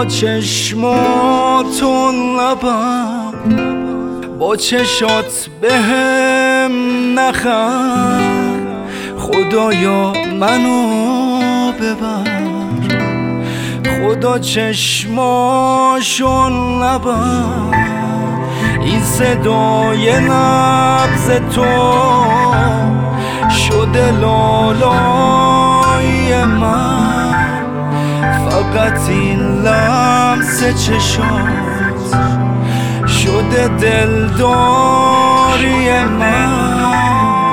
چشماتون لبم، با چشات بهم نخند. خدایا منو ببر، خدا چشماشون نبر. این صدای نبض تو شده لالای من، فقط این لمس چشات شده دلداری من.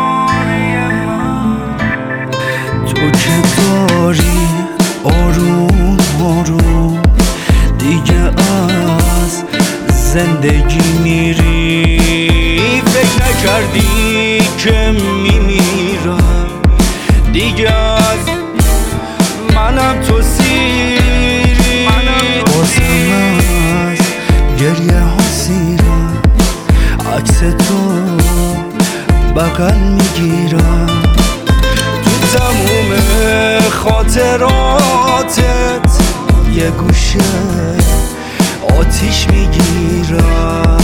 تو که داری آروم آروم دیگه از زندگی میری، فکر نکردی که میمیرم دیگه، از منم تو سیری. بازم از گریه ها سیرم، عکس تو بغل میگیرم، تو تموم خاطراتت یه گوشه آتیش میگیرم.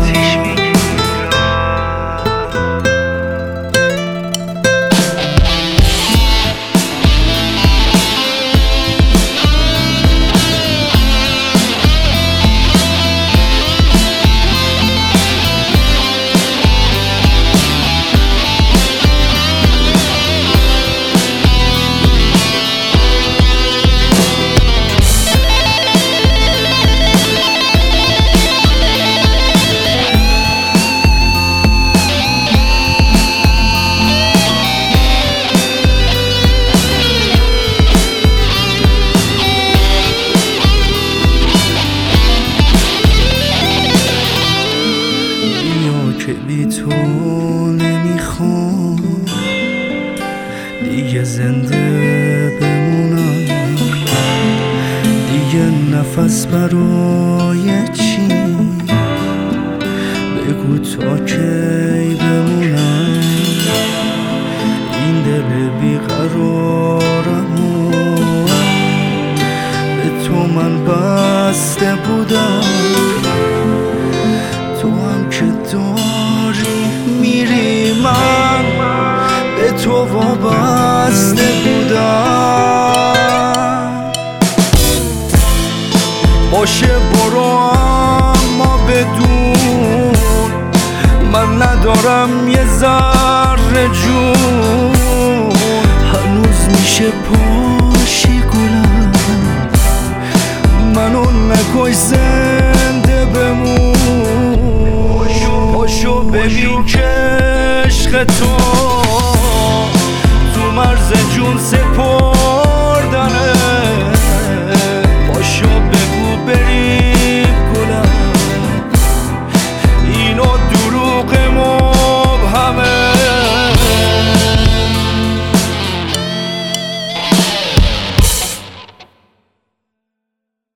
که بی تو نمیخوام دیگه زنده بمونم، دیگه نفس برای چی؟ بگو تا کی بمونم. این دل بیقرارمو به تو من بسته بودم، تو هم که داری میری من به تو وابسته بودم. باشه برو اما بدون من ندارم یه ذره جون، هنوز میشه پاشی گلم، منو نکش زنده بمون. پاشو ببین که عشق تو مرز جون سپردم.